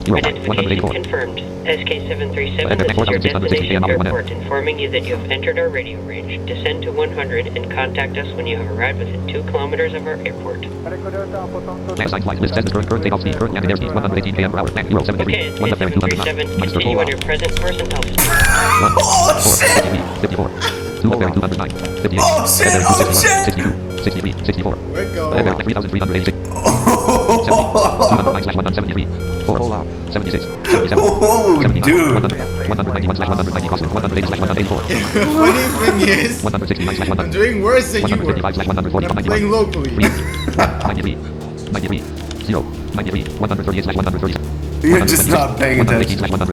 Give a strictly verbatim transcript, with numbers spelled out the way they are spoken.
Identification confirmed. S K seven three seven, this is your destination airport, informing you that you have entered our radio range. Descend to one hundred and contact us when you have arrived within two kilometers of our airport. Next flight list says the current, current takeoff speed, current landing airspeed one hundred eighteen km per hour, Mach zero seven three, Okay, S K one left seven bearing three seven, two hundred knots, minus continue control on your present course and altitude. one, Oh, four, shit! fifty-four, two left bearing two hundred nine, fifty-eight, Oh, shit, left bearing oh, two sixty-one, shit. sixty-two, sixty-three, sixty-four, We're left bearing three thousand three hundred eighty-six, seventy, two hundred nine slash one hundred seventy-three, four, seventy-six, seventy-seven, Oh, seventy-nine, dude. one hundred, one hundred ninety-one slash one hundred ninety, crossing one hundred eighty slash one hundred eighty-four, Funny thing is, one hundred sixty-nine slash one I'm hundred, doing worse than one you hundred were. fifty-five slash one hundred forty, I'm ninety-one, playing locally. ninety-three, ninety-three, zero, ninety-three, one hundred thirty-eight slash one hundred thirty-seven, You're just not paying attention. one hundred eighteen slash one hundred